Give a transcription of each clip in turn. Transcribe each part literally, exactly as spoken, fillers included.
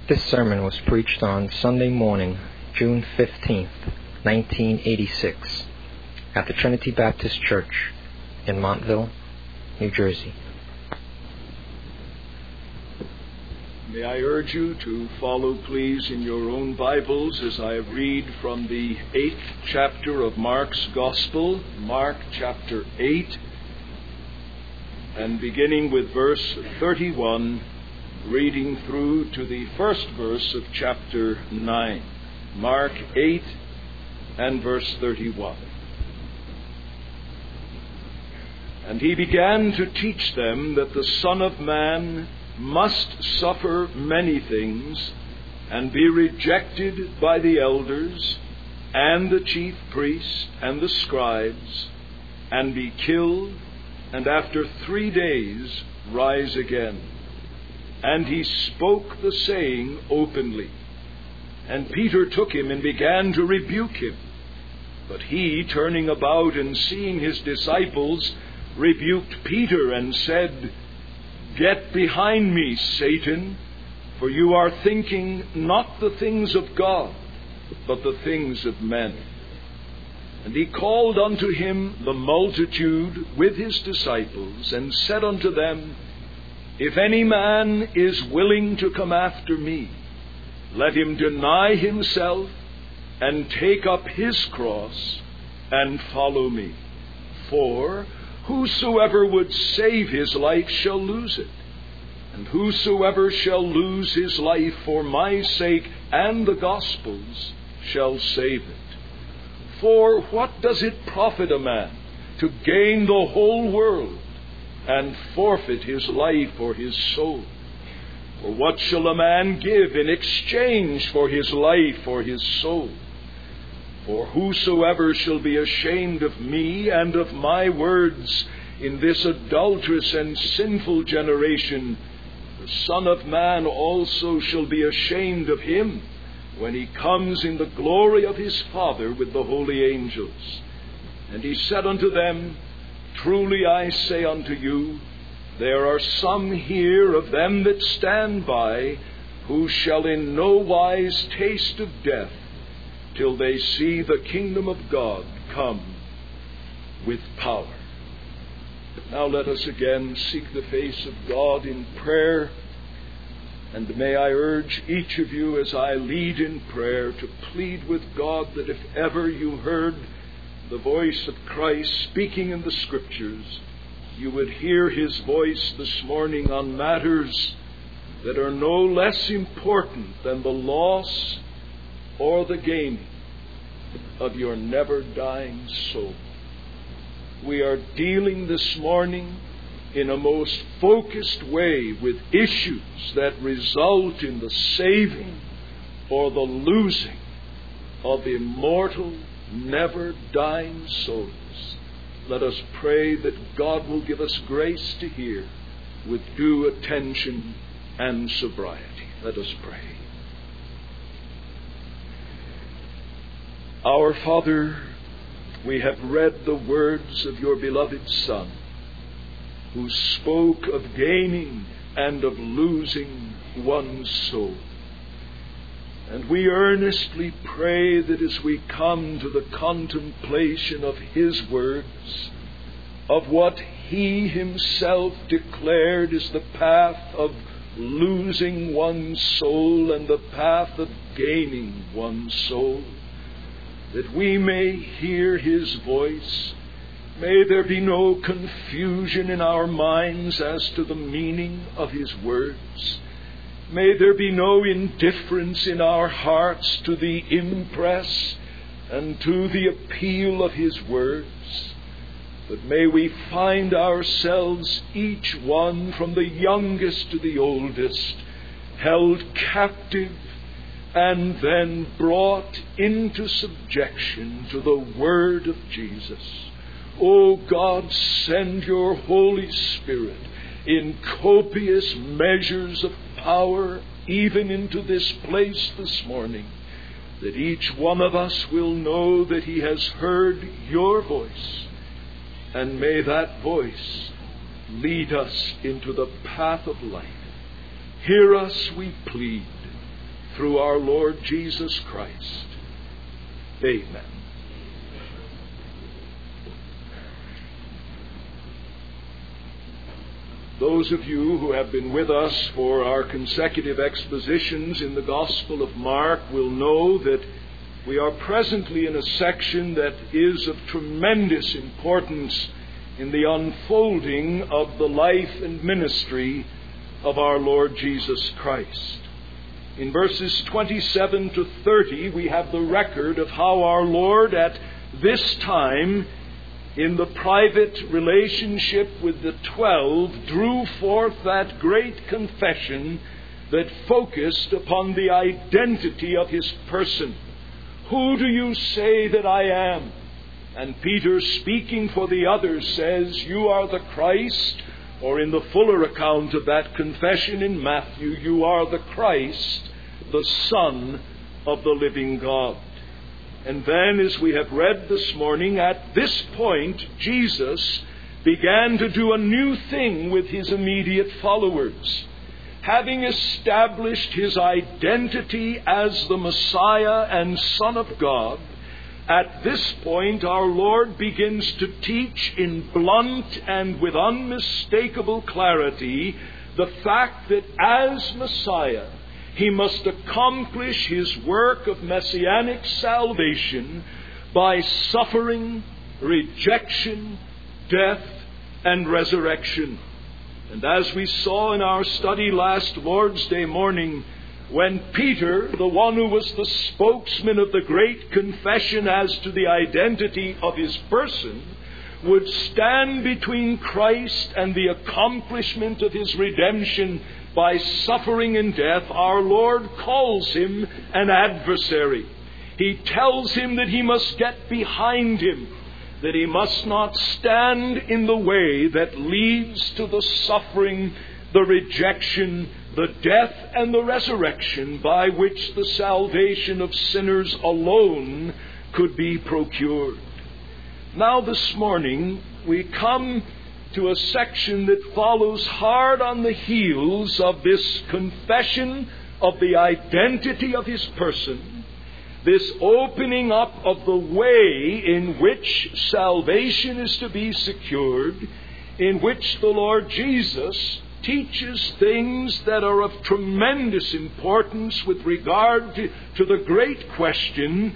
This sermon was preached on Sunday morning, June fifteenth, nineteen eighty-six, at the Trinity Baptist Church in Montville, New Jersey. May I urge you to follow, please, in your own Bibles as I read from the eighth chapter of Mark's Gospel, Mark chapter eight, and beginning with verse thirty-one, reading through to the first verse of chapter nine. Mark eight and verse thirty-one. And he began to teach them that the Son of Man must suffer many things, and be rejected by the elders, and the chief priests, and the scribes, and be killed, and after three days rise again. And he spoke the saying openly. And Peter took him and began to rebuke him. But he, turning about and seeing his disciples, rebuked Peter and said, "Get behind me, Satan, for you are thinking not the things of God, but the things of men." And he called unto him the multitude with his disciples, and said unto them, "If any man is willing to come after me, let him deny himself, and take up his cross, and follow me. For whosoever would save his life shall lose it, and whosoever shall lose his life for my sake and the gospel's shall save it. For what does it profit a man to gain the whole world, and forfeit his life or his soul? For what shall a man give in exchange for his life or his soul? For whosoever shall be ashamed of me and of my words in this adulterous and sinful generation, the Son of Man also shall be ashamed of him when he comes in the glory of his Father with the holy angels." And he said unto them, "Truly I say unto you, there are some here of them that stand by, who shall in no wise taste of death, till they see the kingdom of God come with power." Now let us again seek the face of God in prayer. And may I urge each of you as I lead in prayer to plead with God that if ever you heard the voice of Christ speaking in the Scriptures, you would hear his voice this morning on matters that are no less important than the loss or the gaining of your never-dying soul. We are dealing this morning in a most focused way with issues that result in the saving or the losing of immortal, never-dying souls. Let us pray that God will give us grace to hear with due attention and sobriety. Let us pray. Our Father, we have read the words of your beloved Son, who spoke of gaining and of losing one's soul. And we earnestly pray that as we come to the contemplation of his words, of what he himself declared is the path of losing one's soul and the path of gaining one's soul, that we may hear his voice. May there be no confusion in our minds as to the meaning of his words. May there be no indifference in our hearts to the impress and to the appeal of his words. But may we find ourselves, each one from the youngest to the oldest, held captive and then brought into subjection to the word of Jesus. O God, send your Holy Spirit in copious measures of power even into this place this morning, that each one of us will know that he has heard your voice, and may that voice lead us into the path of life. Hear us, we plead, through our Lord Jesus Christ. Amen. Those of you who have been with us for our consecutive expositions in the Gospel of Mark will know that we are presently in a section that is of tremendous importance in the unfolding of the life and ministry of our Lord Jesus Christ. In verses twenty-seven to thirty, we have the record of how our Lord at this time, in the private relationship with the twelve, drew forth that great confession that focused upon the identity of his person. Who do you say that I am? And Peter, speaking for the others, says, you are the Christ, or in the fuller account of that confession in Matthew, you are the Christ, the Son of the living God. And then, as we have read this morning, at this point, Jesus began to do a new thing with his immediate followers. Having established his identity as the Messiah and Son of God, at this point our Lord begins to teach in blunt and with unmistakable clarity the fact that as Messiah, he must accomplish his work of messianic salvation by suffering, rejection, death, and resurrection. And as we saw in our study last Lord's Day morning, when Peter, the one who was the spokesman of the great confession as to the identity of his person, would stand between Christ and the accomplishment of his redemption by suffering and death, our Lord calls him an adversary. He tells him that he must get behind him, that he must not stand in the way that leads to the suffering, the rejection, the death, and the resurrection by which the salvation of sinners alone could be procured. Now this morning we come to a section that follows hard on the heels of this confession of the identity of his person, this opening up of the way in which salvation is to be secured, in which the Lord Jesus teaches things that are of tremendous importance with regard to, to the great question,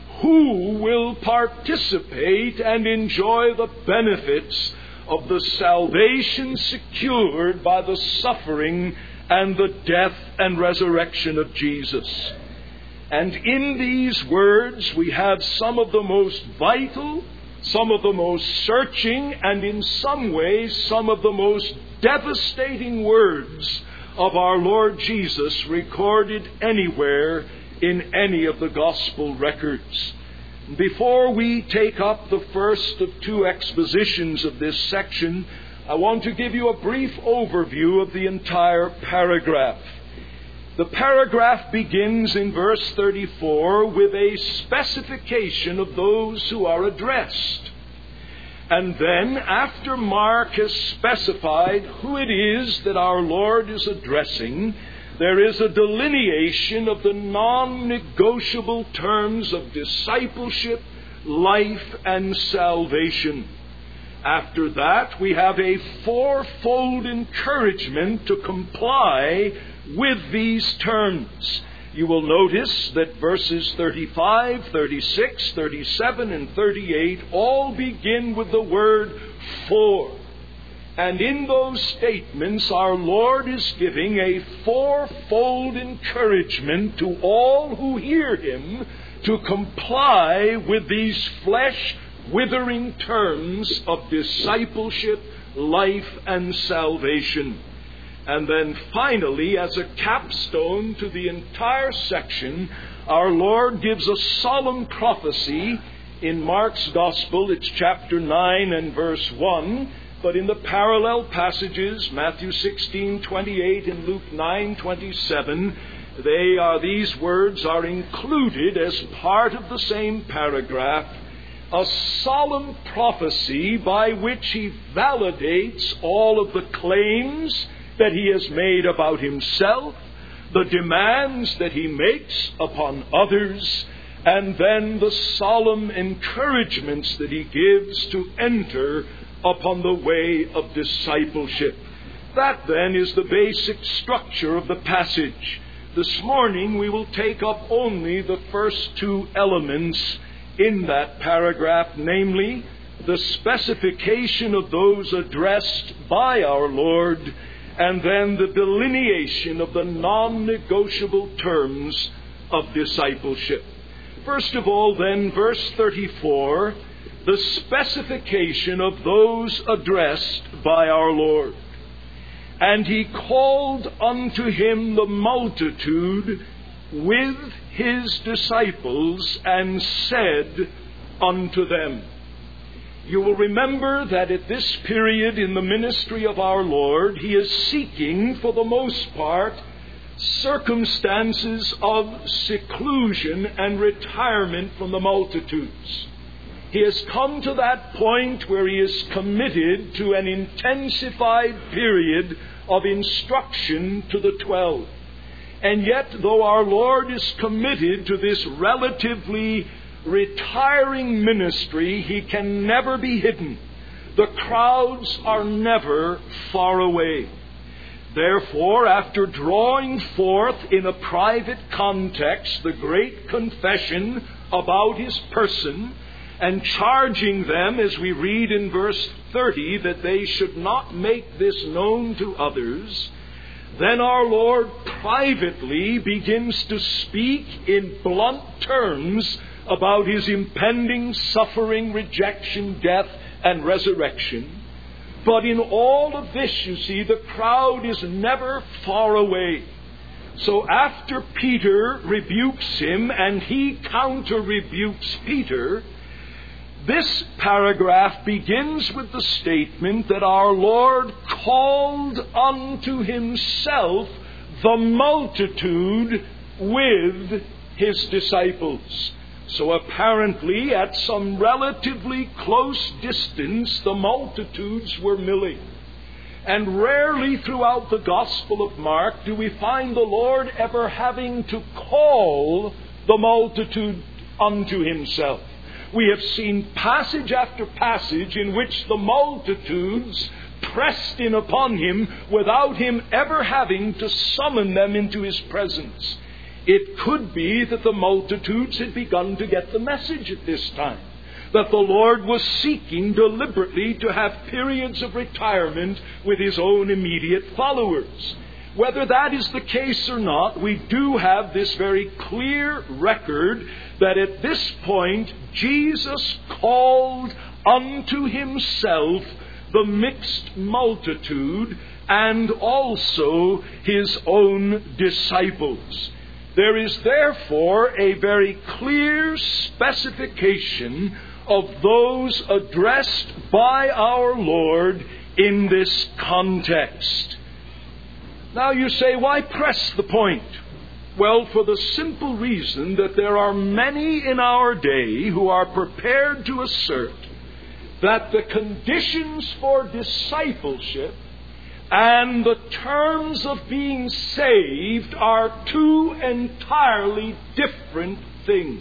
who will participate and enjoy the benefits of the salvation secured by the suffering and the death and resurrection of Jesus. And in these words we have some of the most vital, some of the most searching, and in some ways some of the most devastating words of our Lord Jesus recorded anywhere in any of the gospel records. Before we take up the first of two expositions of this section, I want to give you a brief overview of the entire paragraph. The paragraph begins in verse thirty-four with a specification of those who are addressed. And then, after Mark has specified who it is that our Lord is addressing, there is a delineation of the non-negotiable terms of discipleship, life, and salvation. After that, we have a fourfold encouragement to comply with these terms. You will notice that verses thirty-five, thirty-six, thirty-seven, and thirty-eight all begin with the word for. And in those statements, our Lord is giving a fourfold encouragement to all who hear him to comply with these flesh-withering terms of discipleship, life, and salvation. And then finally, as a capstone to the entire section, our Lord gives a solemn prophecy in Mark's Gospel. It's chapter nine and verse one. But in the parallel passages, Matthew sixteen twenty-eight and Luke nine twenty-seven, they are, these words are included as part of the same paragraph, a solemn prophecy by which he validates all of the claims that he has made about himself, the demands that he makes upon others, and then the solemn encouragements that he gives to enter upon the way of discipleship. That then is the basic structure of the passage. This morning we will take up only the first two elements in that paragraph, namely the specification of those addressed by our Lord, and then the delineation of the non-negotiable terms of discipleship. First of all, then, verse thirty-four, the specification of those addressed by our Lord. And he called unto him the multitude with his disciples, and said unto them. You will remember that at this period in the ministry of our Lord, he is seeking, for the most part, circumstances of seclusion and retirement from the multitudes. He has come to that point where he is committed to an intensified period of instruction to the twelve. And yet, though our Lord is committed to this relatively retiring ministry, he can never be hidden. The crowds are never far away. Therefore, after drawing forth in a private context the great confession about his person, and charging them, as we read in verse thirty, that they should not make this known to others, then our Lord privately begins to speak in blunt terms about his impending suffering, rejection, death, and resurrection. But in all of this, you see, the crowd is never far away. So after Peter rebukes him and he counter-rebukes Peter, this paragraph begins with the statement that our Lord called unto himself the multitude with his disciples. So apparently, at some relatively close distance, the multitudes were milling. And rarely throughout the Gospel of Mark do we find the Lord ever having to call the multitude unto himself. We have seen passage after passage in which the multitudes pressed in upon him without him ever having to summon them into his presence. It could be that the multitudes had begun to get the message at this time, that the Lord was seeking deliberately to have periods of retirement with his own immediate followers. Whether that is the case or not, we do have this very clear record that at this point Jesus called unto himself the mixed multitude and also his own disciples. There is therefore a very clear specification of those addressed by our Lord in this context. Now you say, why press the point? Well, for the simple reason that there are many in our day who are prepared to assert that the conditions for discipleship and the terms of being saved are two entirely different things.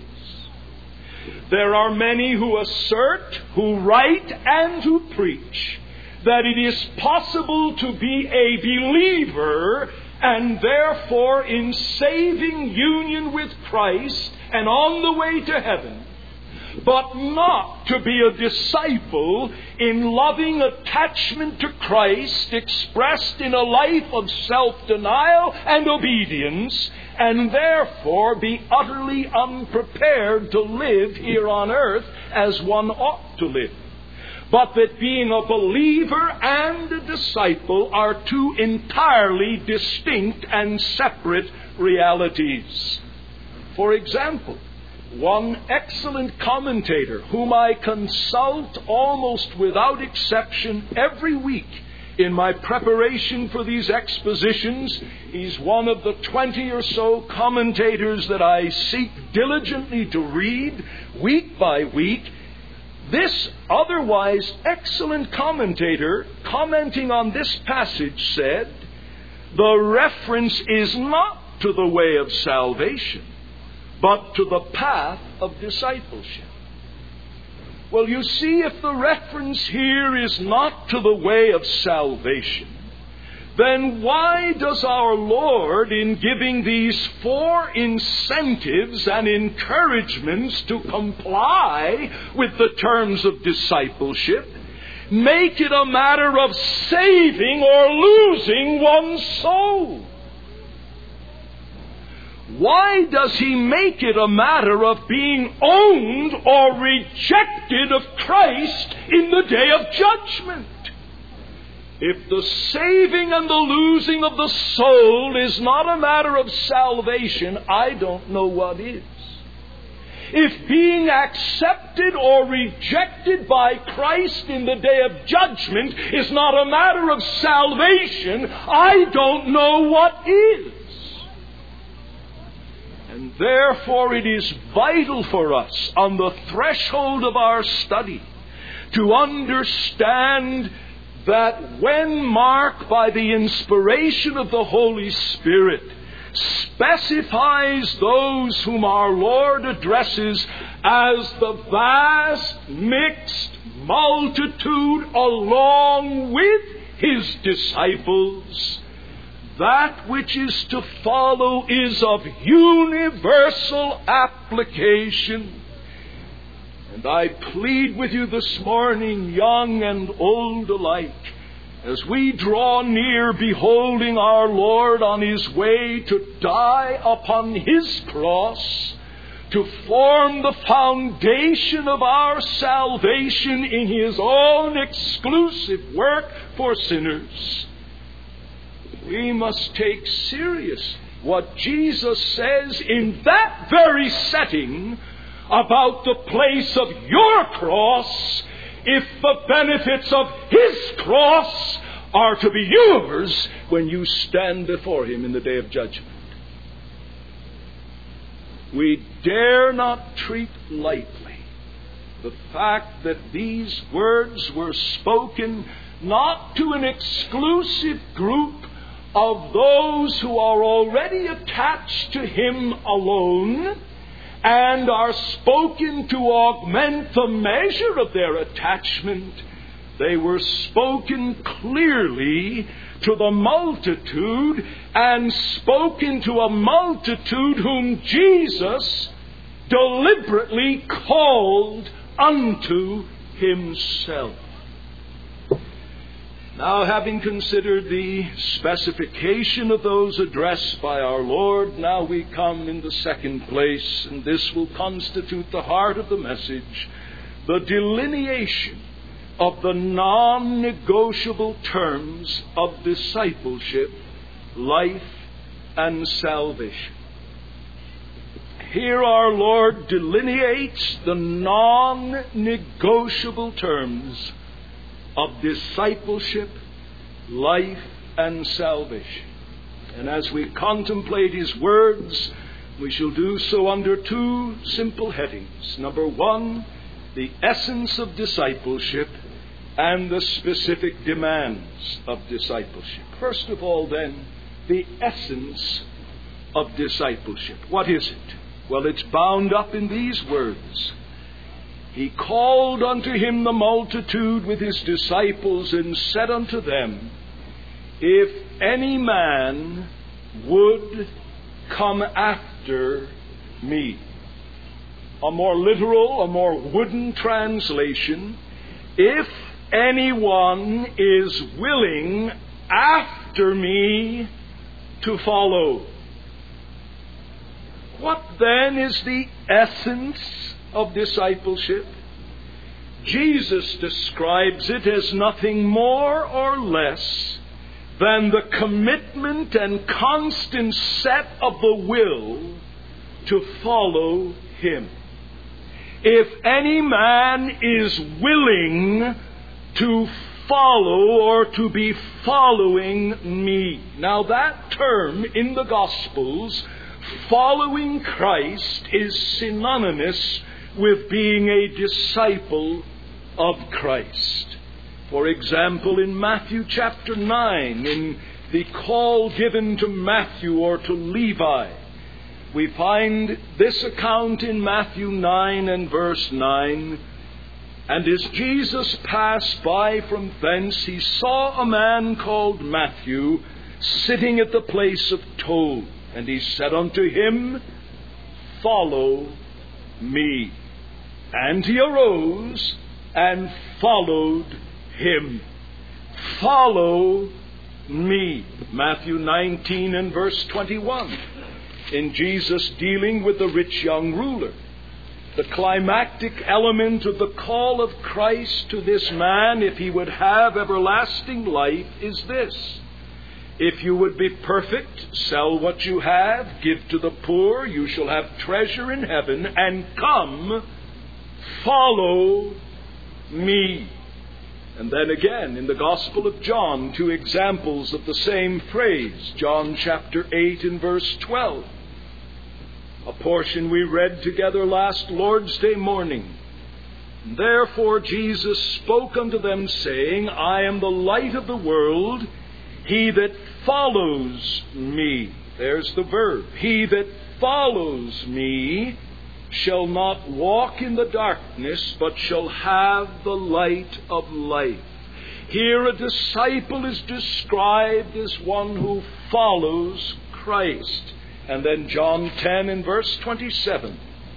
There are many who assert, who write, and who preach that it is possible to be a believer and therefore in saving union with Christ and on the way to heaven, but not to be a disciple in loving attachment to Christ expressed in a life of self-denial and obedience, and therefore be utterly unprepared to live here on earth as one ought to live. But that being a believer and a disciple are two entirely distinct and separate realities. For example, one excellent commentator whom I consult almost without exception every week in my preparation for these expositions, he's one of the twenty or so commentators that I seek diligently to read week by week. This otherwise excellent commentator, commenting on this passage, said, the reference is not to the way of salvation, but to the path of discipleship. Well, you see, if the reference here is not to the way of salvation, then why does our Lord, in giving these four incentives and encouragements to comply with the terms of discipleship, make it a matter of saving or losing one's soul? Why does he make it a matter of being owned or rejected of Christ in the day of judgment? If the saving and the losing of the soul is not a matter of salvation, I don't know what is. If being accepted or rejected by Christ in the day of judgment is not a matter of salvation, I don't know what is. And therefore it is vital for us on the threshold of our study to understand that when Mark, by the inspiration of the Holy Spirit, specifies those whom our Lord addresses as the vast mixed multitude along with His disciples, that which is to follow is of universal application. And I plead with you this morning, young and old alike, as we draw near beholding our Lord on His way to die upon His cross, to form the foundation of our salvation in His own exclusive work for sinners, we must take seriously what Jesus says in that very setting about the place of your cross, if the benefits of His cross are to be yours when you stand before Him in the day of judgment. We dare not treat lightly the fact that these words were spoken not to an exclusive group of those who are already attached to Him alone, and are spoken to augment the measure of their attachment. They were spoken clearly to the multitude, and spoken to a multitude whom Jesus deliberately called unto Himself. Now, having considered the specification of those addressed by our Lord, now we come in the second place, and this will constitute the heart of the message, the delineation of the non-negotiable terms of discipleship, life, and salvation. Here our Lord delineates the non-negotiable terms of discipleship, life, and salvation. And as we contemplate His words, we shall do so under two simple headings. Number one, the essence of discipleship and the specific demands of discipleship. First of all, then, the essence of discipleship. What is it? Well, it's bound up in these words. He called unto Him the multitude with His disciples, and said unto them, If any man would come after me. A more literal, a more wooden translation, if anyone is willing after me to follow. What then is the essence of discipleship? Jesus describes it as nothing more or less than the commitment and constant set of the will to follow Him. If any man is willing to follow or to be following me. Now that term in the Gospels, following Christ, is synonymous with being a disciple of Christ. For example, in Matthew chapter nine, in the call given to Matthew or to Levi. We find this account in Matthew nine and verse nine. And as Jesus passed by from thence, he saw a man called Matthew sitting at the place of toll. And he said unto him, Follow me. And he arose and followed him. Follow me. Matthew nineteen and verse twenty-one. In Jesus dealing with the rich young ruler, the climactic element of the call of Christ to this man, if he would have everlasting life, is this. If you would be perfect, sell what you have, give to the poor, you shall have treasure in heaven, and come, follow me. And then again, in the Gospel of John, two examples of the same phrase. John chapter eight and verse twelve. A portion we read together last Lord's Day morning. Therefore Jesus spoke unto them, saying, I am the light of the world. He that follows me, there's the verb, he that follows me shall not walk in the darkness, but shall have the light of life. Here a disciple is described as one who follows Christ. And then John ten and verse twenty-seven.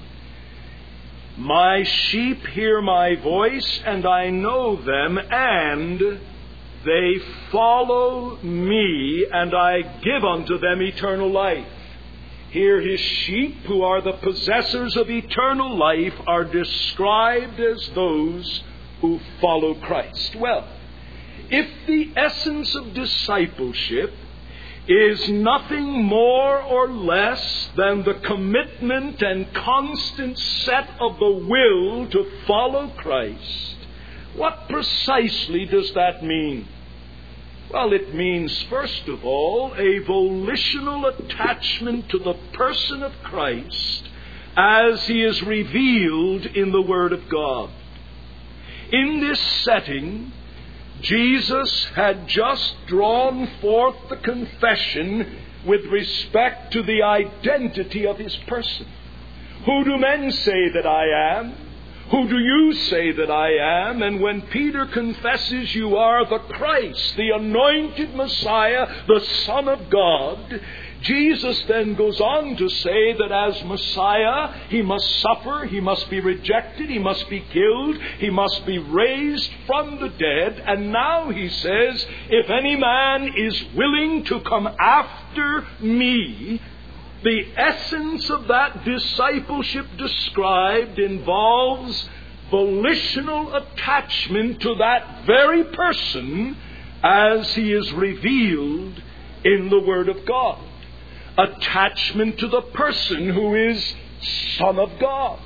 My sheep hear my voice, and I know them, and they follow me, and I give unto them eternal life. Here his sheep, who are the possessors of eternal life, are described as those who follow Christ. Well, if the essence of discipleship is nothing more or less than the commitment and constant set of the will to follow Christ, what precisely does that mean? Well, it means, first of all, a volitional attachment to the person of Christ as he is revealed in the Word of God. In this setting, Jesus had just drawn forth the confession with respect to the identity of his person. Who do men say that I am? Who do you say that I am? And when Peter confesses, you are the Christ, the anointed Messiah, the Son of God, Jesus then goes on to say that as Messiah, he must suffer, he must be rejected, he must be killed, he must be raised from the dead. And now he says, if any man is willing to come after me, the essence of that discipleship described involves volitional attachment to that very person as he is revealed in the Word of God. Attachment to the person who is Son of God.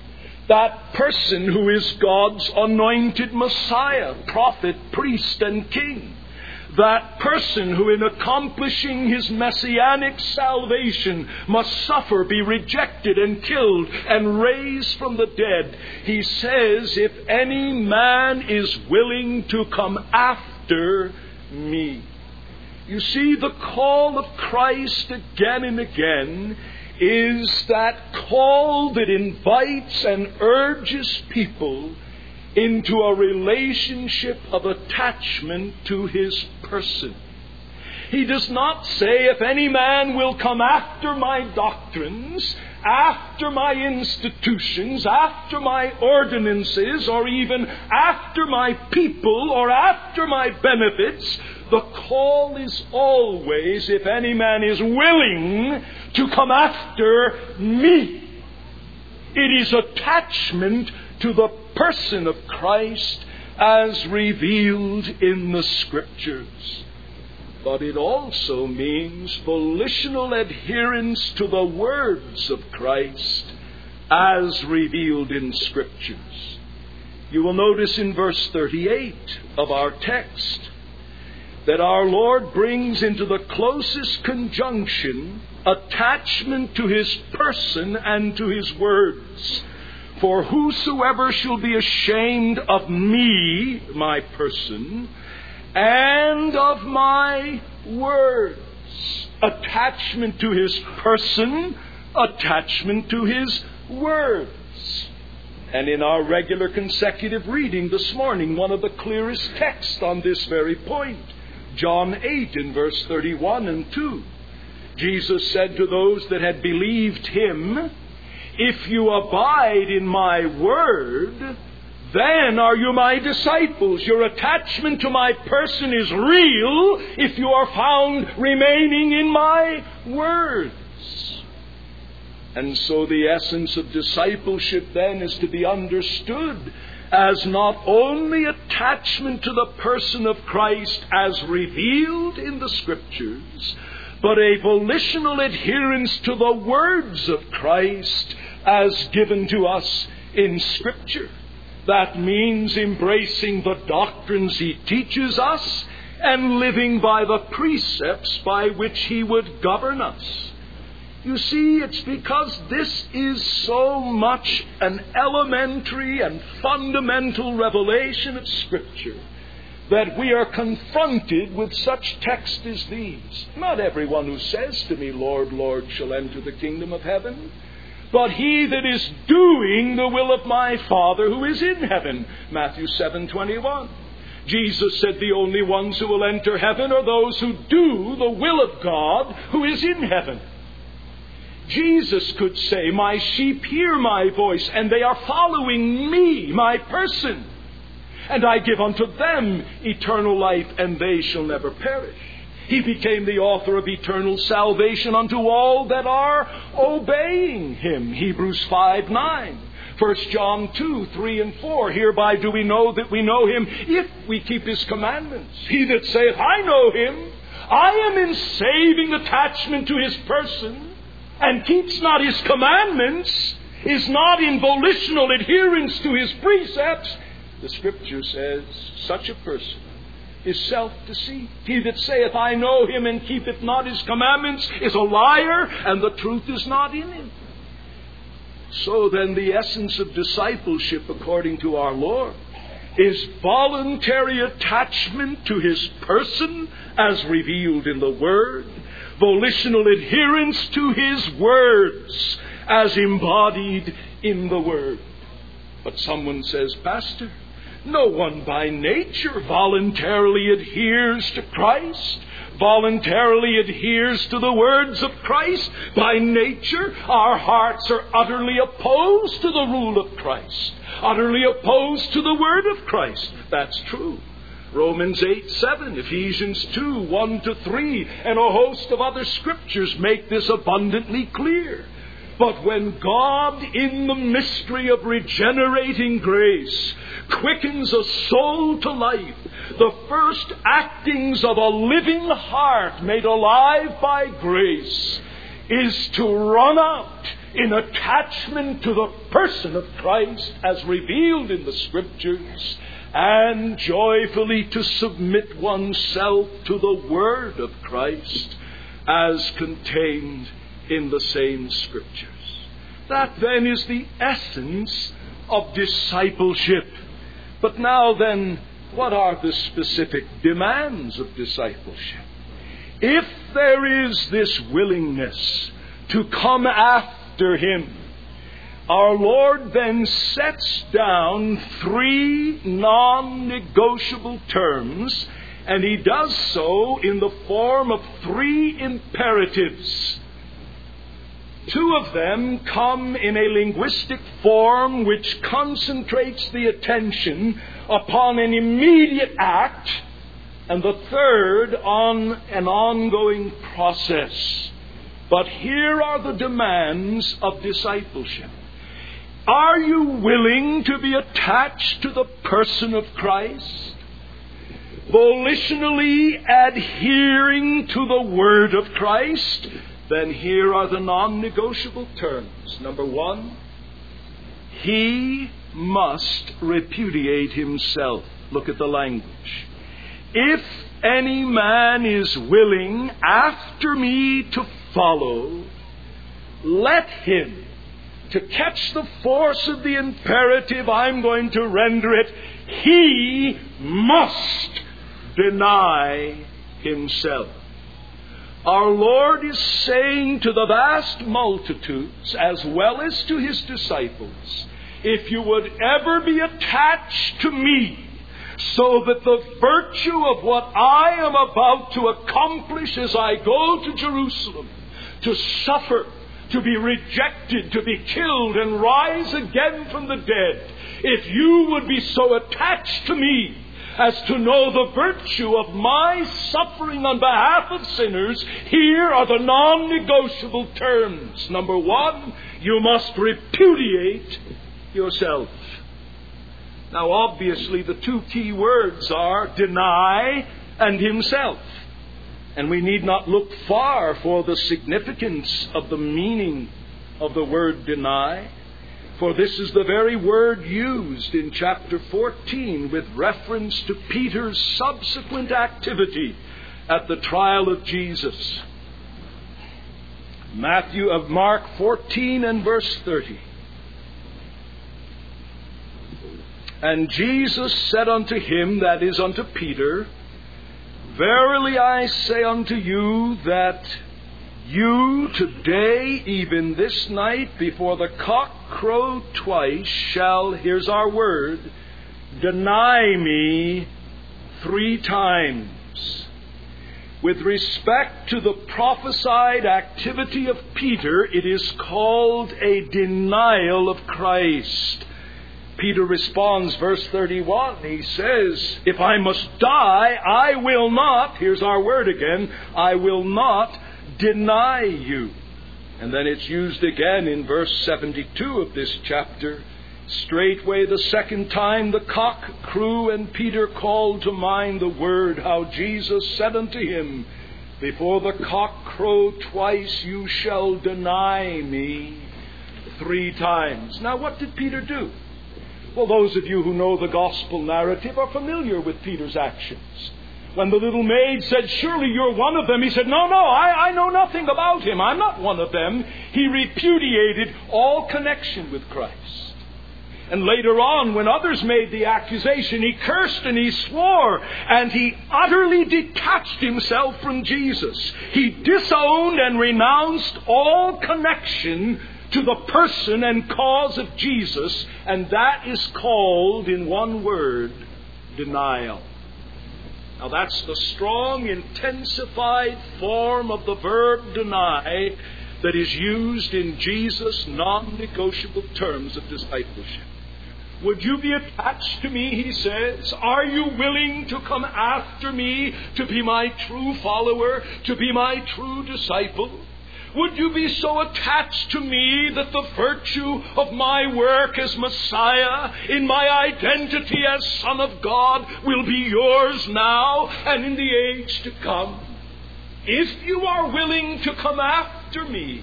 That person who is God's anointed Messiah, prophet, priest, and king. That person who in accomplishing his messianic salvation must suffer, be rejected and killed and raised from the dead. He says, if any man is willing to come after me. You see, the call of Christ again and again is that call that invites and urges people into a relationship of attachment to his person. He does not say, if any man will come after my doctrines, after my institutions, after my ordinances, or even after my people, or after my benefits. The call is always, if any man is willing to come after me. It is attachment to the person of Christ as revealed in the Scriptures. But it also means volitional adherence to the words of Christ as revealed in Scriptures. You will notice in verse thirty-eight of our text that our Lord brings into the closest conjunction attachment to his person and to his words. For whosoever shall be ashamed of me, my person, and of my words. Attachment to His person, attachment to His words. And in our regular consecutive reading this morning, one of the clearest texts on this very point, John eight in verse thirty-one and two. Jesus said to those that had believed Him, "If you abide in my word, then are you my disciples. Your attachment to my person is real if you are found remaining in my words." And so the essence of discipleship then is to be understood as not only attachment to the person of Christ as revealed in the Scriptures, but a volitional adherence to the words of Christ as given to us in Scripture. That means embracing the doctrines He teaches us and living by the precepts by which He would govern us. You see, it's because this is so much an elementary and fundamental revelation of Scripture that we are confronted with such texts as these. Not everyone who says to me, "Lord, Lord," shall enter the kingdom of heaven, but he that is doing the will of my Father who is in heaven. Matthew seven twenty-one. Jesus said the only ones who will enter heaven are those who do the will of God who is in heaven. Jesus could say, "My sheep hear my voice, and they are following me, my person. And I give unto them eternal life, and they shall never perish." He became the author of eternal salvation unto all that are obeying Him. Hebrews five nine. First John two three and four. "Hereby do we know that we know Him, if we keep His commandments. He that saith, I know Him, I am in saving attachment to His person, and keeps not His commandments, is not in volitional adherence to His precepts," the Scripture says, such a person is self-deceived. "He that saith, I know Him, and keepeth not His commandments, is a liar, and the truth is not in him." So then the essence of discipleship, according to our Lord, is voluntary attachment to His person as revealed in the Word, volitional adherence to His words as embodied in the Word. But someone says, "Pastor, no one by nature voluntarily adheres to Christ, voluntarily adheres to the words of Christ. By nature, our hearts are utterly opposed to the rule of Christ, utterly opposed to the word of Christ." That's true. Romans eight seven, Ephesians two one to three, and a host of other Scriptures make this abundantly clear. But when God, in the mystery of regenerating grace, quickens a soul to life, the first actings of a living heart made alive by grace is to run out in attachment to the person of Christ as revealed in the Scriptures, and joyfully to submit oneself to the Word of Christ as contained in the same Scriptures. That then is the essence of discipleship. But now then, what are the specific demands of discipleship? If there is this willingness to come after Him, our Lord then sets down three non-negotiable terms, and He does so in the form of three imperatives. Two of them come in a linguistic form which concentrates the attention upon an immediate act, and the third on an ongoing process. But here are the demands of discipleship. Are you willing to be attached to the person of Christ? Volitionally adhering to the Word of Christ? Then here are the non-negotiable terms. Number one, he must repudiate himself. Look at the language. If any man is willing after me to follow, let him, to catch the force of the imperative, I'm going to render it, he must deny himself. Our Lord is saying to the vast multitudes, as well as to His disciples, if you would ever be attached to me, so that the virtue of what I am about to accomplish as I go to Jerusalem, to suffer, to be rejected, to be killed, and rise again from the dead, if you would be so attached to me as to know the virtue of my suffering on behalf of sinners, here are the non-negotiable terms. Number one, you must repudiate yourself. Now, obviously, the two key words are deny and himself. And we need not look far for the significance of the meaning of the word deny. For this is the very word used in chapter fourteen with reference to Peter's subsequent activity at the trial of Jesus. Matthew of Mark fourteen and verse thirty. And Jesus said unto him, that is unto Peter, verily I say unto you that you today, even this night, before the cock crow twice, shall, here's our word, deny me three times. With respect to the prophesied activity of Peter, it is called a denial of Christ. Peter responds, verse thirty-one, he says, if I must die, I will not, here's our word again, I will not deny you. And then it's used again in verse seventy-two of this chapter. Straightway the second time the cock crew, and Peter called to mind the word, how Jesus said unto him, before the cock crow twice you shall deny me three times. Now what did Peter do? Well, those of you who know the gospel narrative are familiar with Peter's actions. When the little maid said, surely you're one of them, he said, no, no, I, I know nothing about him. I'm not one of them. He repudiated all connection with Christ. And later on, when others made the accusation, he cursed and he swore, and he utterly detached himself from Jesus. He disowned and renounced all connection to the person and cause of Jesus, and that is called, in one word, denial. Now that's the strong, intensified form of the verb deny that is used in Jesus' non-negotiable terms of discipleship. Would you be attached to me, he says? Are you willing to come after me, to be my true follower, to be my true disciple? Would you be so attached to me that the virtue of my work as Messiah, in my identity as Son of God, will be yours now and in the age to come? If you are willing to come after me,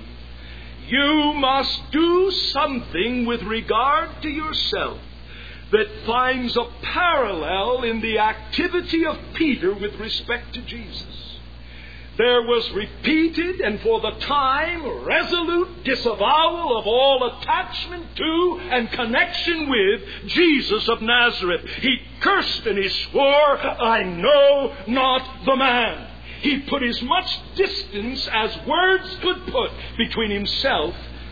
you must do something with regard to yourself that finds a parallel in the activity of Peter with respect to Jesus. There was repeated and for the time resolute disavowal of all attachment to and connection with Jesus of Nazareth. He cursed and he swore, I know not the man. He put as much distance as words could put between himself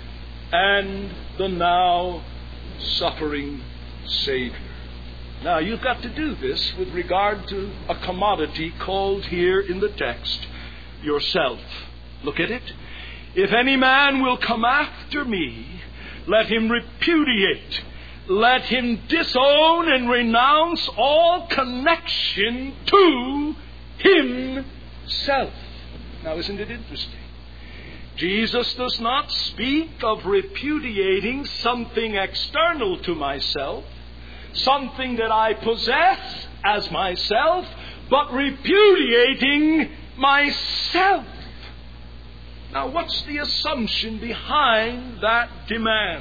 and the now suffering Savior. Now you've got to do this with regard to a commodity called here in the text yourself. Look at it. If any man will come after me, let him repudiate, let him disown and renounce all connection to himself. Now isn't it interesting? Jesus does not speak of repudiating something external to myself, something that I possess as myself, but repudiating myself. Now, what's the assumption behind that demand?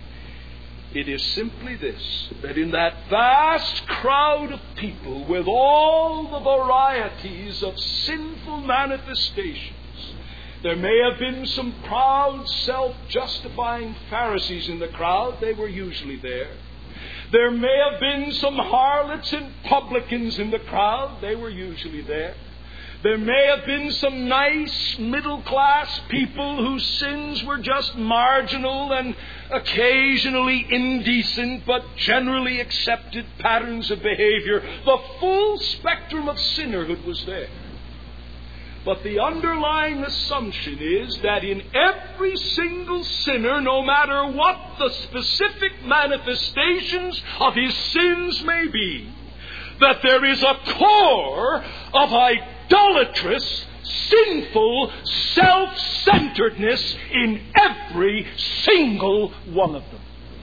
It is simply this, that in that vast crowd of people with all the varieties of sinful manifestations, there may have been some proud, self-justifying Pharisees in the crowd. They were usually there. There may have been some harlots and publicans in the crowd. They were usually there. There may have been some nice middle-class people whose sins were just marginal and occasionally indecent, but generally accepted patterns of behavior. The full spectrum of sinnerhood was there. But the underlying assumption is that in every single sinner, no matter what the specific manifestations of his sins may be, that there is a core of idolatrous, sinful self-centeredness in every single one of them.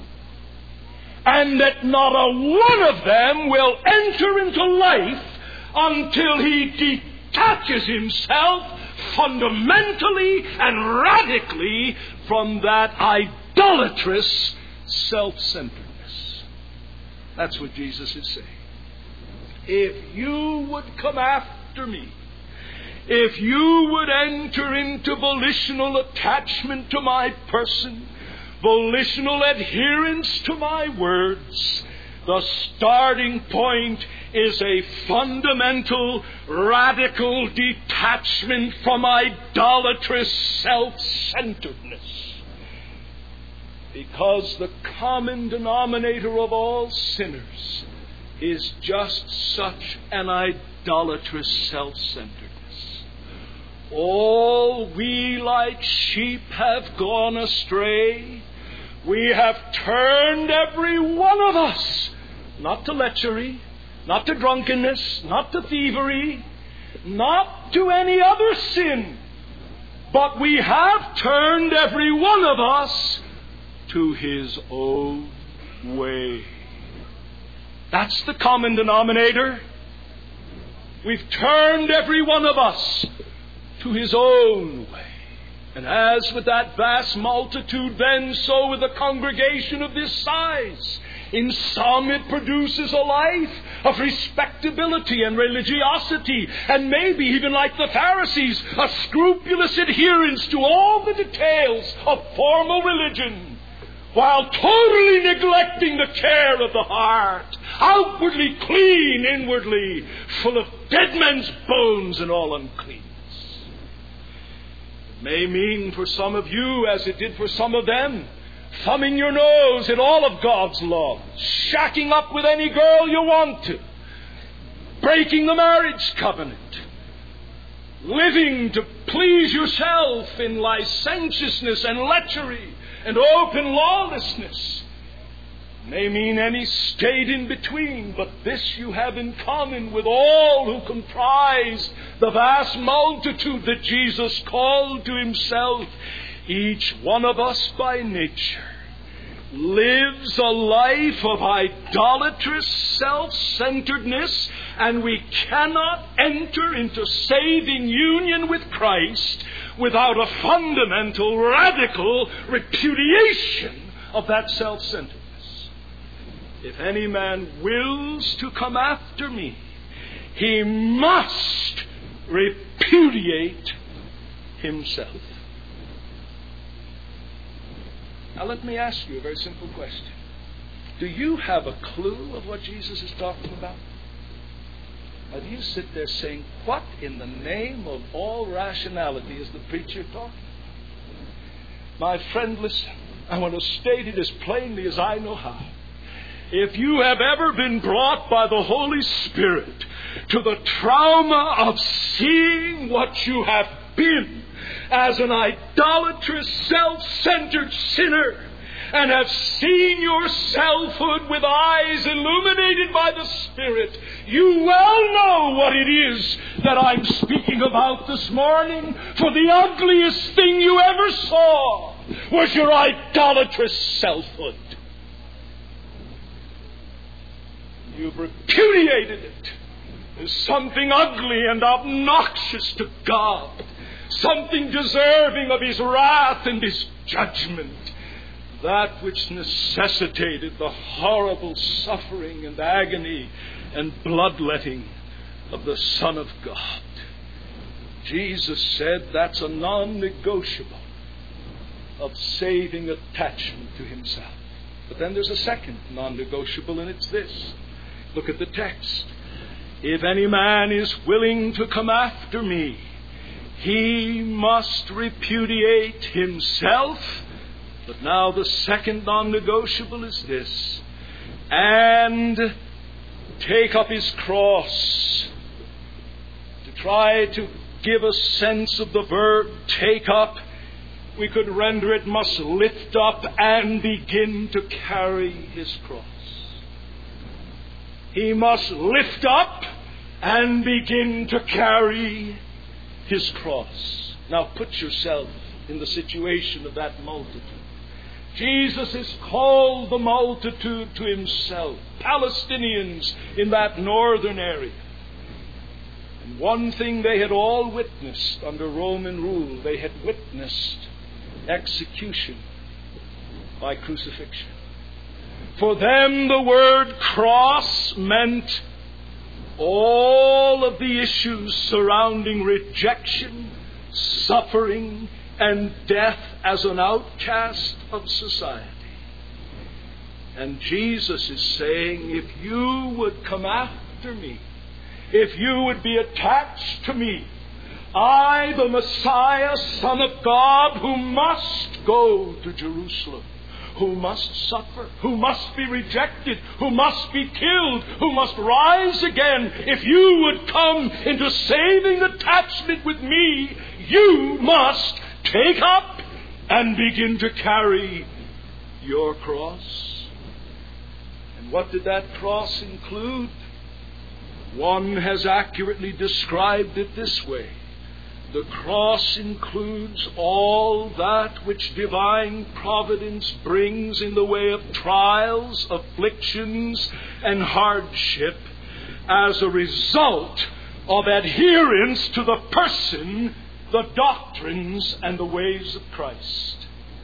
And that not a one of them will enter into life until he detaches himself fundamentally and radically from that idolatrous self-centeredness. That's what Jesus is saying. If you would come after me, if you would enter into volitional attachment to my person, volitional adherence to my words, the starting point is a fundamental, radical detachment from idolatrous self-centeredness. Because the common denominator of all sinners is just such an idolatrous self-centeredness. All we like sheep have gone astray. We have turned every one of us, not to lechery, not to drunkenness, not to thievery, not to any other sin, but we have turned every one of us to his own way. That's the common denominator. We've turned every one of us to his own way. And as with that vast multitude, then so with a congregation of this size. In some it produces a life of respectability and religiosity, and maybe even like the Pharisees, a scrupulous adherence to all the details of formal religion, while totally neglecting the care of the heart, outwardly clean, inwardly full of dead men's bones and all uncleanness. It may mean for some of you, as it did for some of them, thumbing your nose at all of God's laws, shacking up with any girl you want to, breaking the marriage covenant, living to please yourself in licentiousness and lechery and open lawlessness. May mean any state in between, but this you have in common with all who comprise the vast multitude that Jesus called to himself. Each one of us by nature lives a life of idolatrous self-centeredness, and we cannot enter into saving union with Christ without a fundamental, radical repudiation of that self-centeredness. If any man wills to come after me, he must repudiate himself. Now let me ask you a very simple question. Do you have a clue of what Jesus is talking about? Now do you sit there saying, what in the name of all rationality is the preacher talking about? My friend, listen, I want to state it as plainly as I know how. If you have ever been brought by the Holy Spirit to the trauma of seeing what you have been as an idolatrous, self-centered sinner, and have seen your selfhood with eyes illuminated by the Spirit, you well know what it is that I'm speaking about this morning. For the ugliest thing you ever saw was your idolatrous selfhood. You've repudiated it as something ugly and obnoxious to God, something deserving of his wrath and his judgment, that which necessitated the horrible suffering and agony and bloodletting of the Son of God. Jesus said that's a non-negotiable of saving attachment to himself. But then there's a second non-negotiable, and it's this. Look at the text. If any man is willing to come after me, he must repudiate himself. But now the second non-negotiable is this: and take up his cross. To try to give a sense of the verb take up, we could render it must lift up and begin to carry his cross. He must lift up and begin to carry his cross. Now put yourself in the situation of that multitude. Jesus has called the multitude to himself, Palestinians in that northern area. And one thing they had all witnessed under Roman rule, they had witnessed execution by crucifixion. For them, the word cross meant all of the issues surrounding rejection, suffering, and death as an outcast of society. And Jesus is saying, if you would come after me, if you would be attached to me, I, the Messiah, Son of God, who must go to Jerusalem, who must suffer, who must be rejected, who must be killed, who must rise again. If you would come into saving attachment with me, you must take up and begin to carry your cross. And what did that cross include? One has accurately described it this way: the cross includes all that which divine providence brings in the way of trials, afflictions, and hardship as a result of adherence to the person, the doctrines, and the ways of Christ.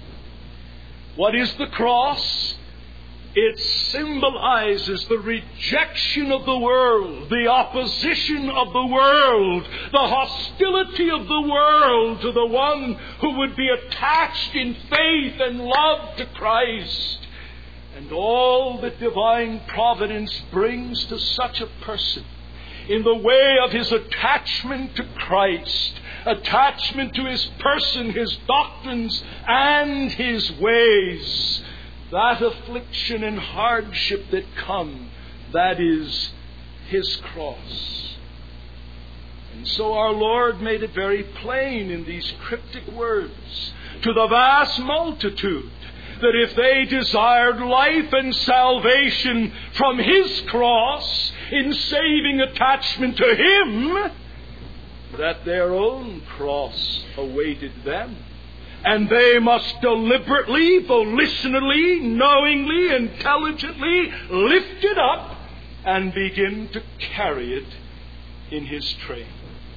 What is the cross? It symbolizes the rejection of the world, the opposition of the world, the hostility of the world to the one who would be attached in faith and love to Christ. And all that divine providence brings to such a person in the way of his attachment to Christ, attachment to his person, his doctrines, and his ways, that affliction and hardship that come, that is his cross. And so our Lord made it very plain in these cryptic words to the vast multitude that if they desired life and salvation from his cross in saving attachment to him, that their own cross awaited them. And they must deliberately, volitionally, knowingly, intelligently lift it up and begin to carry it in his train.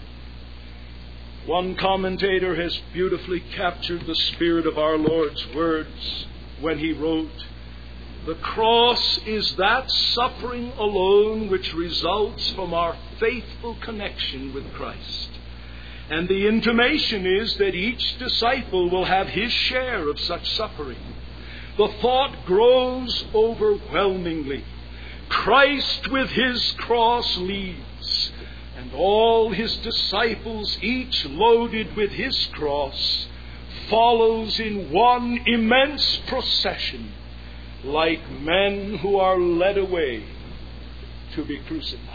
One commentator has beautifully captured the spirit of our Lord's words when he wrote, "The cross is that suffering alone which results from our faithful connection with Christ. And the intimation is that each disciple will have his share of such suffering. The thought grows overwhelmingly. Christ with his cross leads, and all his disciples, each loaded with his cross, follows in one immense procession, like men who are led away to be crucified."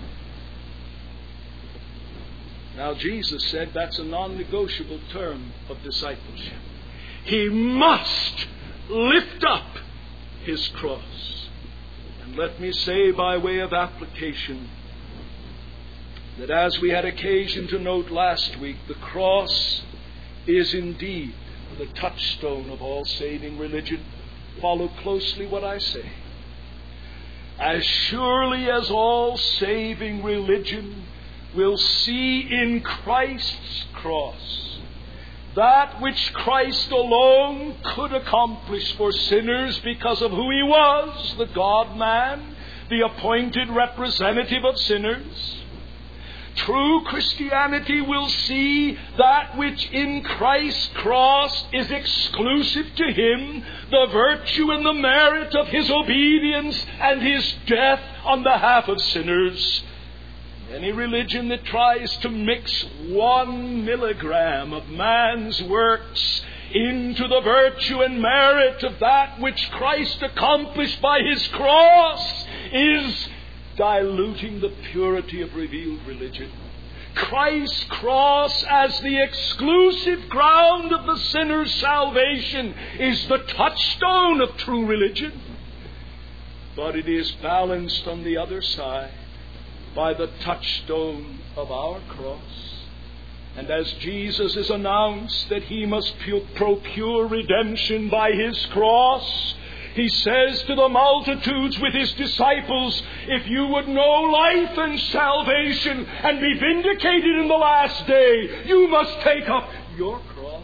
Now, Jesus said that's a non-negotiable term of discipleship. He must lift up his cross. And let me say by way of application that as we had occasion to note last week, the cross is indeed the touchstone of all saving religion. Follow closely what I say. As surely as all saving religion will see in Christ's cross that which Christ alone could accomplish for sinners because of who he was, the God-man, the appointed representative of sinners. True Christianity will see that which in Christ's cross is exclusive to him, the virtue and the merit of his obedience and his death on behalf of sinners. Any religion that tries to mix one milligram of man's works into the virtue and merit of that which Christ accomplished by His cross is diluting the purity of revealed religion. Christ's cross as the exclusive ground of the sinner's salvation is the touchstone of true religion. But it is balanced on the other side by the touchstone of our cross. And as Jesus is announced that He must procure redemption by His cross, He says to the multitudes with His disciples, if you would know life and salvation and be vindicated in the last day, you must take up your cross.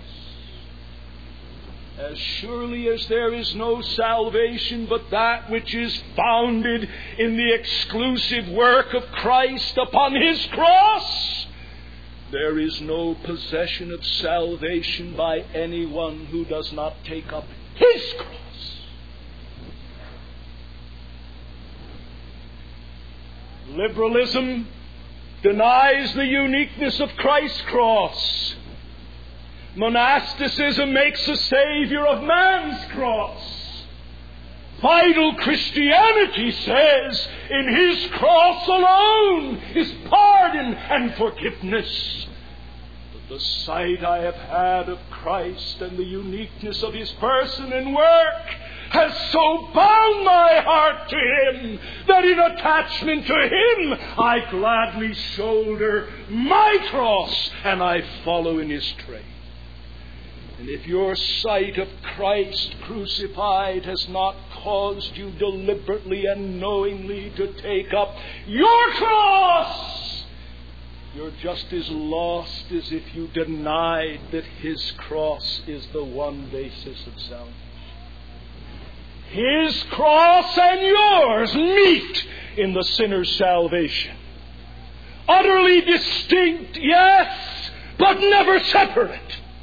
As surely as there is no salvation but that which is founded in the exclusive work of Christ upon His cross, there is no possession of salvation by anyone who does not take up His cross. Liberalism denies the uniqueness of Christ's cross. Monasticism makes a Savior of man's cross. Vital Christianity says in His cross alone is pardon and forgiveness. But the sight I have had of Christ and the uniqueness of His person and work has so bound my heart to Him that in attachment to Him I gladly shoulder my cross and I follow in His train. And if your sight of Christ crucified has not caused you deliberately and knowingly to take up your cross, you're just as lost as if you denied that His cross is the one basis of salvation. His cross and yours meet in the sinner's salvation. Utterly distinct, yes, but never separate.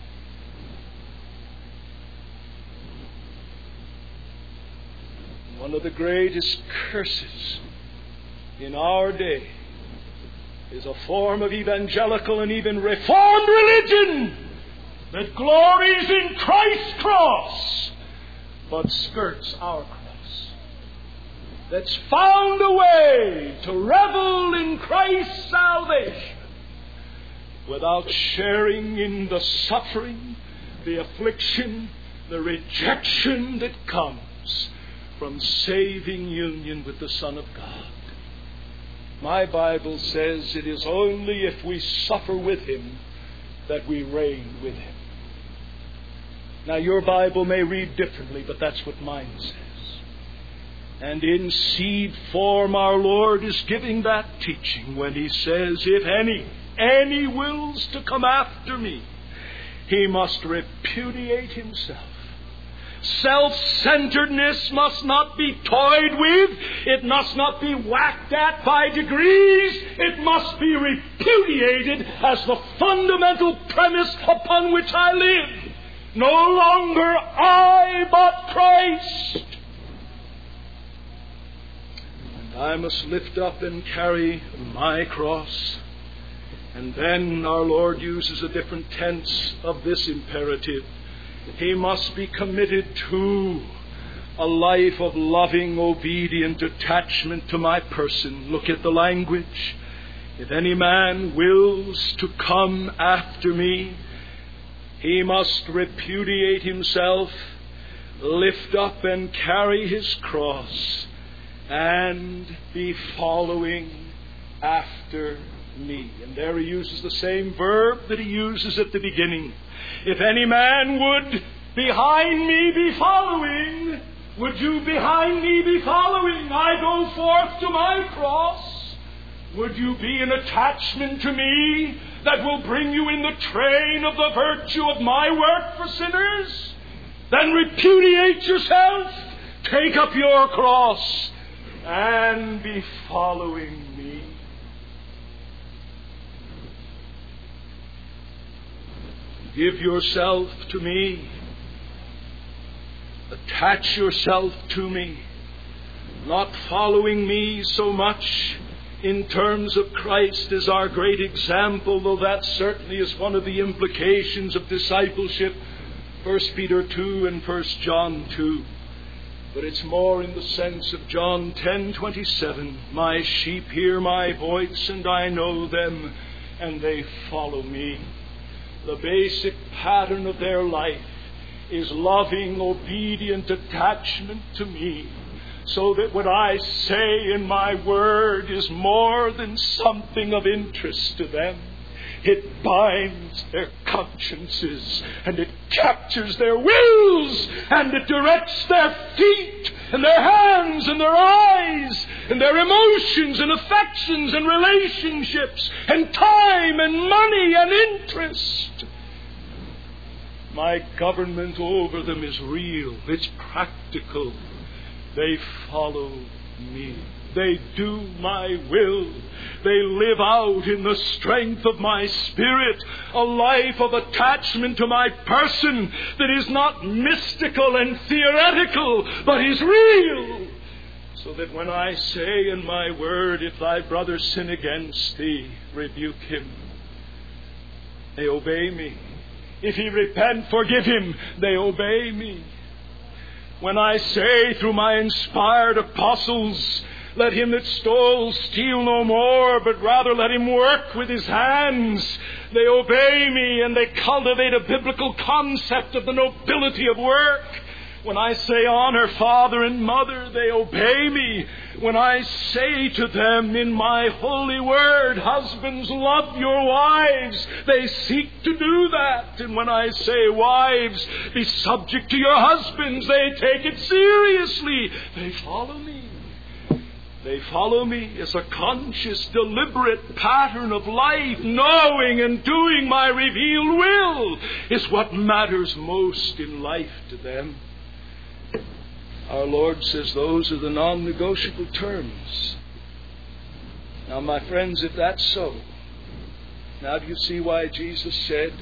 One of the greatest curses in our day is a form of evangelical and even reformed religion that glories in Christ's cross but skirts our cross. That's found a way to revel in Christ's salvation without sharing in the suffering, the affliction, the rejection that comes from saving union with the Son of God. My Bible says it is only if we suffer with Him that we reign with Him. Now your Bible may read differently, but that's what mine says. And in seed form our Lord is giving that teaching when He says, if any, any wills to come after me, he must repudiate himself. Self-centeredness must not be toyed with. It must not be whacked at by degrees. It must be repudiated as the fundamental premise upon which I live. No longer I, but Christ. And I must lift up and carry my cross. And then our Lord uses a different tense of this imperative. He must be committed to a life of loving, obedient attachment to my person. Look at the language. If any man wills to come after me, he must repudiate himself, lift up and carry his cross, and be following after me. And there he uses the same verb that he uses at the beginning. If any man would behind me be following, would you behind me be following? I go forth to my cross. Would you be an attachment to me that will bring you in the train of the virtue of my work for sinners? Then repudiate yourself, take up your cross, and be following me. Give yourself to me. Attach yourself to me. Not following me so much in terms of Christ as our great example, though that certainly is one of the implications of discipleship, First Peter two and First John two. But it's more in the sense of John ten twenty-seven. My sheep hear my voice, and I know them, and they follow me. The basic pattern of their life is loving, obedient attachment to me, so that what I say in my word is more than something of interest to them. It binds their consciences, and it captures their wills, and it directs their feet and their hands and their eyes and their emotions and affections and relationships and time and money and interest. My government over them is real. It's practical. They follow me. They do my will. They live out in the strength of my spirit a life of attachment to my person that is not mystical and theoretical, but is real. So that when I say in my word, if thy brother sin against thee, rebuke him, they obey me. If he repent, forgive him, they obey me. When I say through my inspired apostles, let him that stole steal no more, but rather let him work with his hands, they obey me, and they cultivate a biblical concept of the nobility of work. When I say honor father and mother, they obey me. When I say to them in my holy word, husbands, love your wives, they seek to do that. And when I say, wives, be subject to your husbands, they take it seriously. They follow me. They follow me as a conscious, deliberate pattern of life. Knowing and doing my revealed will is what matters most in life to them. Our Lord says those are the non-negotiable terms. Now, my friends, if that's so, now do you see why Jesus said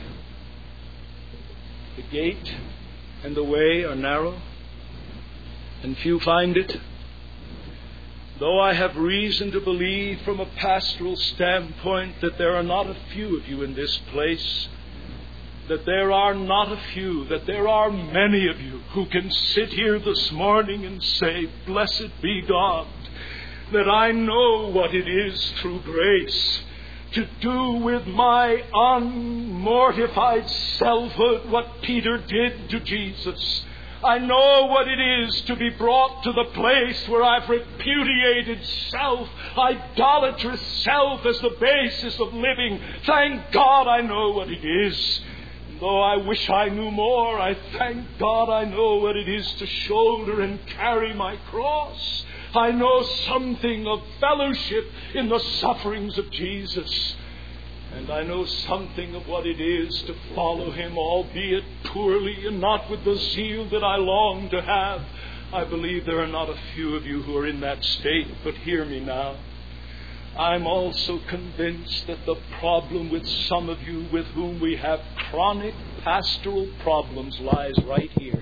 the gate and the way are narrow and few find it? Though I have reason to believe from a pastoral standpoint that there are not a few of you in this place, that there are not a few, that there are many of you who can sit here this morning and say, blessed be God, that I know what it is through grace to do with my unmortified selfhood what Peter did to Jesus. I know what it is to be brought to the place where I've repudiated self, idolatrous self as the basis of living. Thank God I know what it is. Though I wish I knew more, I thank God I know what it is to shoulder and carry my cross. I know something of fellowship in the sufferings of Jesus. And I know something of what it is to follow him, albeit poorly and not with the zeal that I long to have. I believe there are not a few of you who are in that state, but hear me now. I'm also convinced that the problem with some of you with whom we have chronic pastoral problems lies right here.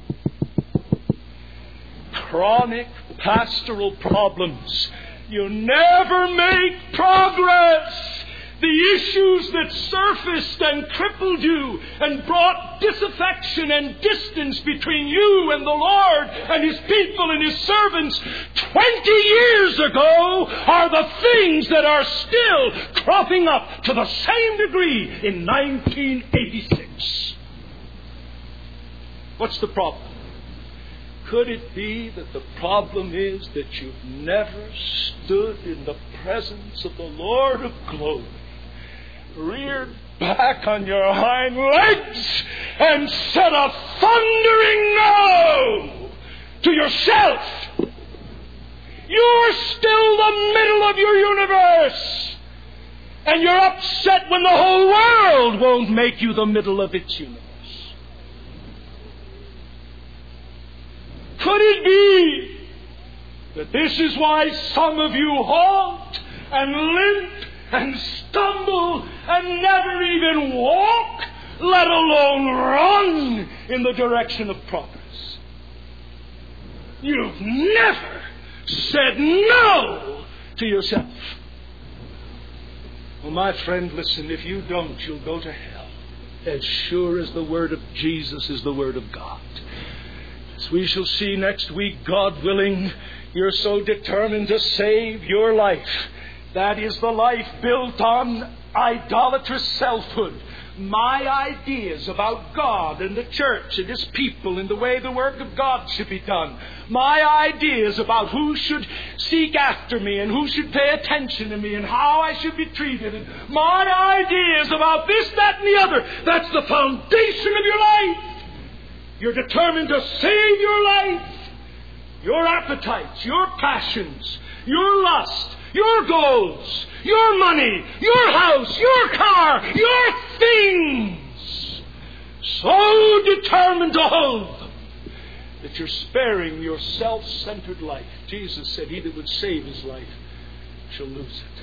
Chronic pastoral problems. You never make progress. The issues that surfaced and crippled you and brought disaffection and distance between you and the Lord and His people and His servants twenty years ago are the things that are still cropping up to the same degree in nineteen eighty-six. What's the problem? Could it be that the problem is that you've never stood in the presence of the Lord of glory, reared back on your hind legs, and said a thundering no to yourself? You're still the middle of your universe, and you're upset when the whole world won't make you the middle of its universe. Could it be that this is why some of you halt and limp and stumble and never even walk, let alone run in the direction of progress? You've never said no to yourself. Well, my friend, listen, if you don't, you'll go to hell. As sure as the word of Jesus is the word of God. As we shall see next week, God willing, you're so determined to save your life. That is the life built on idolatrous selfhood. My ideas about God and the church and His people and the way the work of God should be done. My ideas about who should seek after me and who should pay attention to me and how I should be treated. And my ideas about this, that, and the other. That's the foundation of your life. You're determined to save your life. Your appetites, your passions, your lust, your goals, your money, your house, your car, your things. So determined to hold them that you're sparing your self-centered life. Jesus said, he that would save his life shall lose it.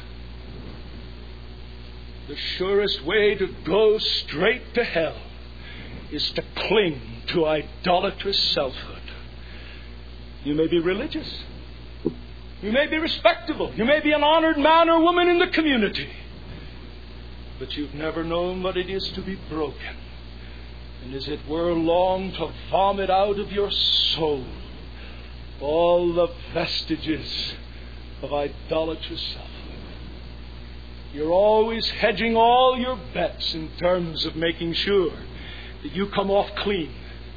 The surest way to go straight to hell is to cling to idolatrous selfhood. You may be religious. You may be respectable. You may be an honored man or woman in the community. But you've never known what it is to be broken. And as it were, long to vomit out of your soul all the vestiges of idolatrous selfhood. You're always hedging all your bets in terms of making sure that you come off clean.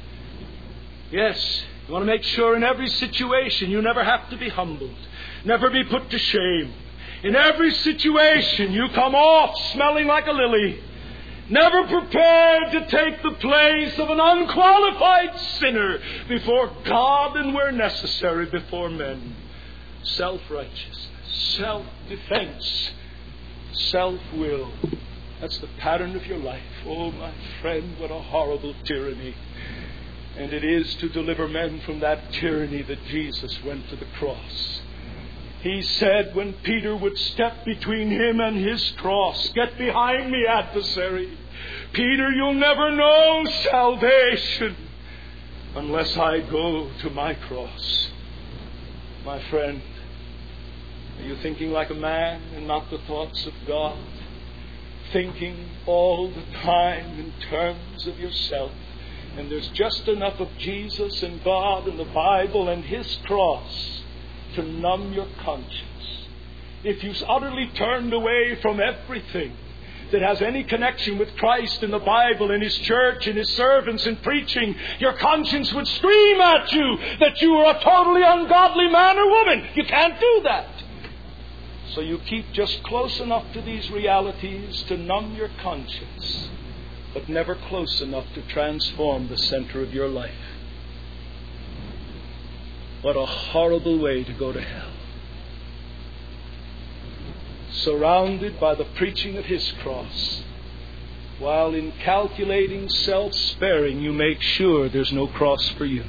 Yes, you want to make sure in every situation you never have to be humbled. Never be put to shame. In every situation you come off smelling like a lily. Never prepared to take the place of an unqualified sinner before God and where necessary before men. Self-righteousness, self-defense, self-will. That's the pattern of your life. Oh, my friend, what a horrible tyranny. And it is to deliver men from that tyranny that Jesus went to the cross. He said when Peter would step between him and his cross, "Get behind me, adversary. Peter, you'll never know salvation unless I go to my cross." My friend, are you thinking like a man and not the thoughts of God? Thinking all the time in terms of yourself. And there's just enough of Jesus and God and the Bible and His cross to numb your conscience. If you utterly turned away from everything that has any connection with Christ and the Bible and His church and His servants and preaching, your conscience would scream at you that you are a totally ungodly man or woman. You can't do that. So you keep just close enough to these realities to numb your conscience, but never close enough to transform the center of your life. What a horrible way to go to hell. Surrounded by the preaching of His cross, while in calculating self-sparing you make sure there's no cross for you.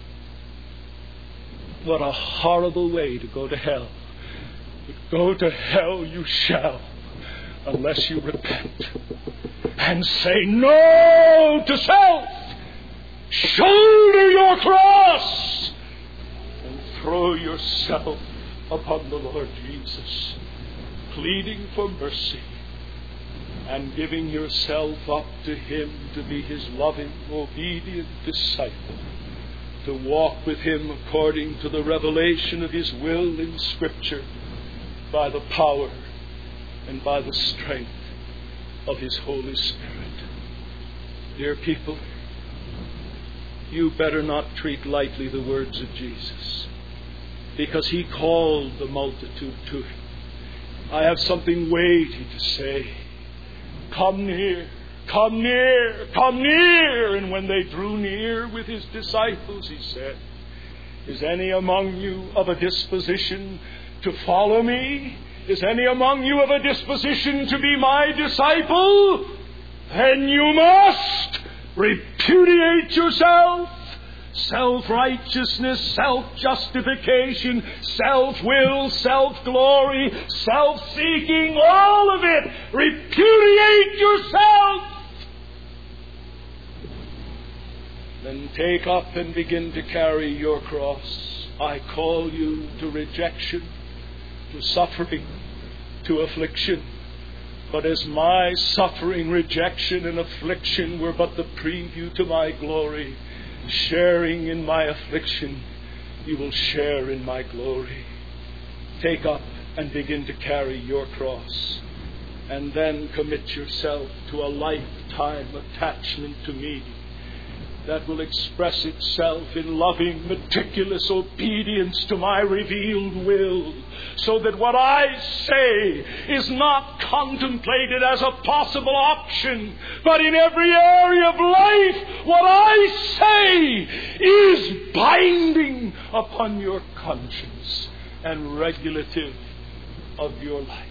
What a horrible way to go to hell. But go to hell you shall, unless you repent and say no to self. Shoulder your cross and throw yourself upon the Lord Jesus, pleading for mercy and giving yourself up to Him to be His loving, obedient disciple, to walk with Him according to the revelation of His will in Scripture, by the power and by the strength of His Holy Spirit. Dear people, you better not treat lightly the words of Jesus, because He called the multitude to Him. I have something weighty to say. Come near, come near, come near. And when they drew near with His disciples, He said, "Is any among you of a disposition to follow me? Is any among you of a disposition to be my disciple? Then you must repudiate yourself. Self-righteousness, self-justification, self-will, self-glory, self-seeking, all of it. Repudiate yourself. Then take up and begin to carry your cross. I call you to rejection, to suffering, to affliction. But as my suffering, rejection, and affliction were but the preview to my glory, sharing in my affliction, you will share in my glory. Take up and begin to carry your cross, and then commit yourself to a lifetime attachment to me that will express itself in loving, meticulous obedience to my revealed will, so that what I say is not contemplated as a possible option, but in every area of life, what I say is binding upon your conscience and regulative of your life.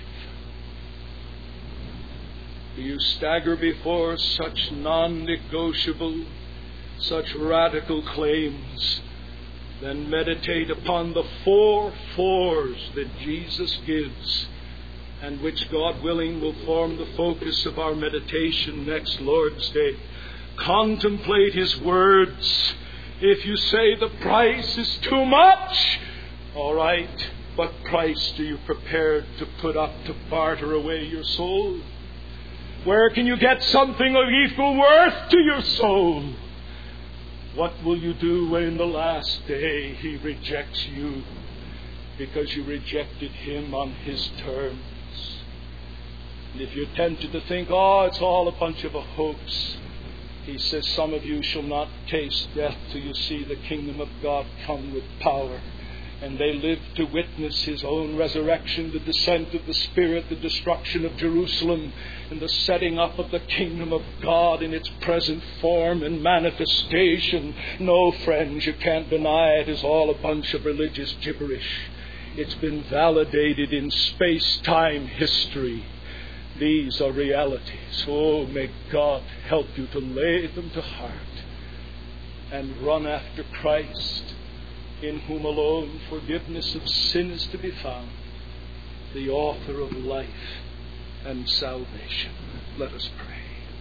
Do you stagger before such non-negotiable, such radical claims? Then meditate upon the four fours that Jesus gives, and which, God willing, will form the focus of our meditation next Lord's Day. Contemplate His words. If you say the price is too much, all right, what price are you prepared to put up to barter away your soul? Where can you get something of equal worth to your soul? What will you do when in the last day He rejects you because you rejected Him on His terms? And if you're tempted to think, oh, it's all a bunch of a hoax, He says, some of you shall not taste death till you see the kingdom of God come with power. And they live to witness His own resurrection, the descent of the Spirit, the destruction of Jerusalem, and the setting up of the kingdom of God in its present form and manifestation. No, friends, you can't deny it is all a bunch of religious gibberish. It's been validated in space-time history. These are realities. Oh, may God help you to lay them to heart and run after Christ, in whom alone forgiveness of sin is to be found, the author of life and salvation. Let us pray.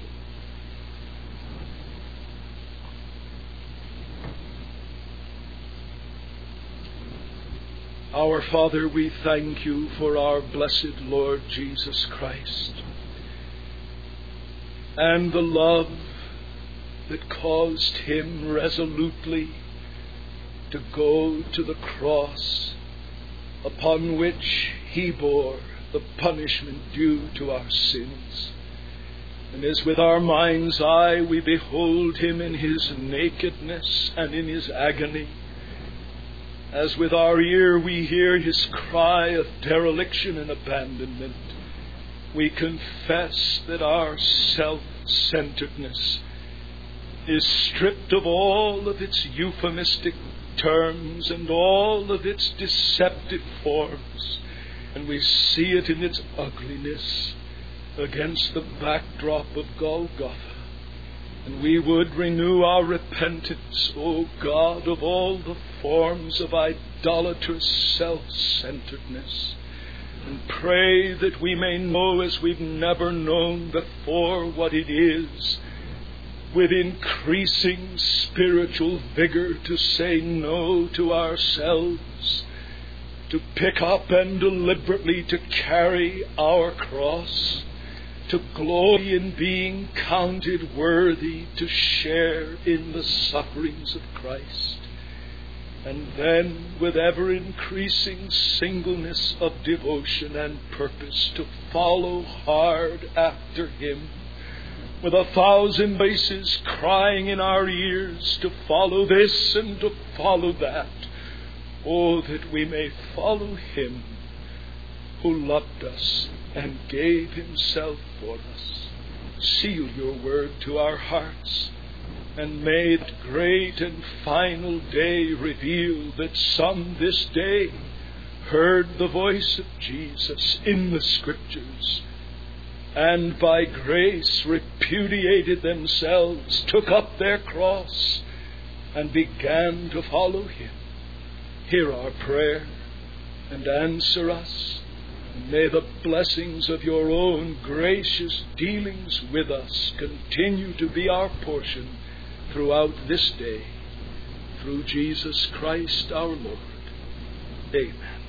Our Father, we thank You for our blessed Lord Jesus Christ and the love that caused Him resolutely to go to the cross, upon which He bore the punishment due to our sins. And as with our mind's eye we behold Him in His nakedness and in His agony, as with our ear we hear His cry of dereliction and abandonment, we confess that our self-centeredness is stripped of all of its euphemistic terms and all of its deceptive forms, and we see it in its ugliness against the backdrop of Golgotha. And we would renew our repentance, O God, of all the forms of idolatrous self-centeredness, and pray that we may know as we've never known before what it is, with increasing spiritual vigor, to say no to ourselves, to pick up and deliberately to carry our cross, to glory in being counted worthy to share in the sufferings of Christ, and then with ever-increasing singleness of devotion and purpose to follow hard after Him, with a thousand voices crying in our ears to follow this and to follow that. Oh, that we may follow Him who loved us and gave Himself for us. Seal Your word to our hearts, and may that great and final day reveal that some this day heard the voice of Jesus in the Scriptures, and by grace repudiated themselves, took up their cross, and began to follow Him. Hear our prayer and answer us. And may the blessings of Your own gracious dealings with us continue to be our portion throughout this day. Through Jesus Christ our Lord. Amen.